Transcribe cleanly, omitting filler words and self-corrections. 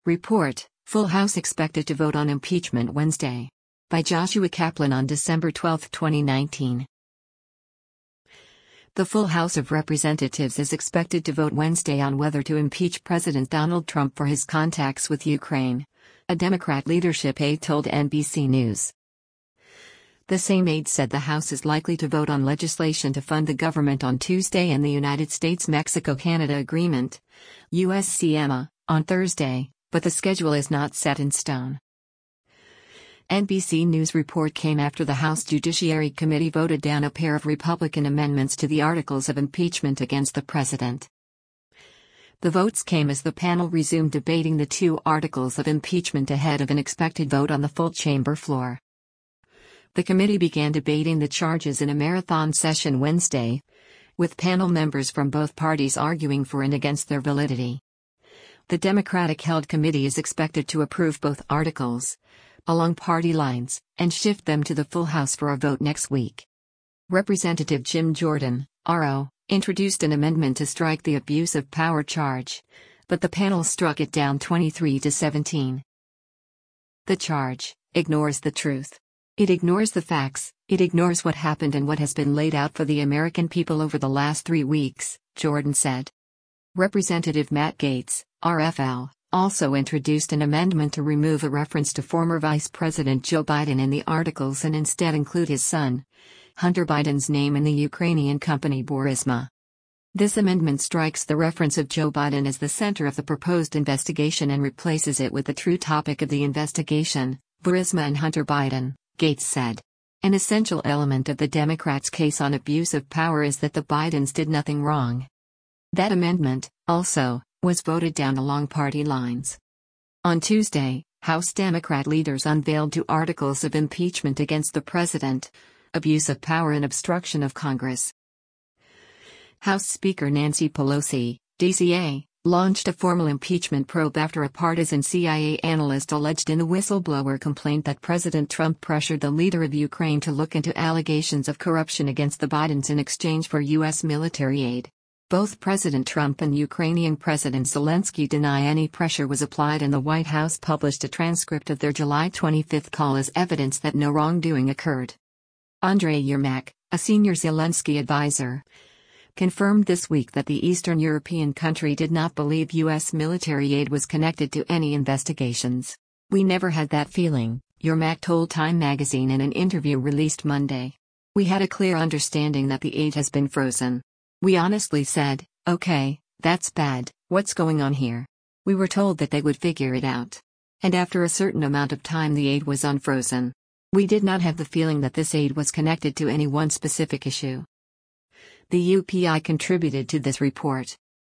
Report, Full House expected to vote on impeachment Wednesday. By Joshua Kaplan on December 12, 2019. The full House of Representatives is expected to vote Wednesday on whether to impeach President Donald Trump for his contacts with Ukraine, a Democrat leadership aide told NBC News. The same aide said the House is likely to vote on legislation to fund the government on Tuesday and the United States-Mexico-Canada Agreement, USCMA, on Thursday, but the schedule is not set in stone. NBC News report came after the House Judiciary Committee voted down a pair of Republican amendments to the articles of impeachment against the president. The votes came as the panel resumed debating the two articles of impeachment ahead of an expected vote on the full chamber floor. The committee began debating the charges in a marathon session Wednesday, with panel members from both parties arguing for and against their validity. The Democratic-held committee is expected to approve both articles, along party lines, and shift them to the full House for a vote next week. Representative Jim Jordan, RO, introduced an amendment to strike the abuse of power charge, but the panel struck it down 23-17. The charge ignores the truth. It ignores the facts, it ignores what happened and what has been laid out for the American people over the last 3 weeks, Jordan said. Representative Matt Gaetz, RFL, also introduced an amendment to remove a reference to former Vice President Joe Biden in the articles and instead include his son, Hunter Biden's name in the Ukrainian company Burisma. This amendment strikes the reference of Joe Biden as the center of the proposed investigation and replaces it with the true topic of the investigation, Burisma and Hunter Biden, Gaetz said. An essential element of the Democrats' case on abuse of power is that the Bidens did nothing wrong. That amendment, also, was voted down along party lines. On Tuesday, House Democrat leaders unveiled 2 articles of impeachment against the president: abuse of power and obstruction of Congress. House Speaker Nancy Pelosi, DCA, launched a formal impeachment probe after a partisan CIA analyst alleged in a whistleblower complaint that President Trump pressured the leader of Ukraine to look into allegations of corruption against the Bidens in exchange for U.S. military aid. Both President Trump and Ukrainian President Zelensky deny any pressure was applied, and the White House published a transcript of their July 25 call as evidence that no wrongdoing occurred. Andrei Yermak, a senior Zelensky advisor, confirmed this week that the Eastern European country did not believe U.S. military aid was connected to any investigations. "We never had that feeling," Yermak told Time magazine in an interview released Monday. "We had a clear understanding that the aid has been frozen. We honestly said, okay, that's bad, what's going on here?" We were told that they would figure it out. And after a certain amount of time the aid was unfrozen. We did not have the feeling that this aid was connected to any one specific issue. The UPI contributed to this report.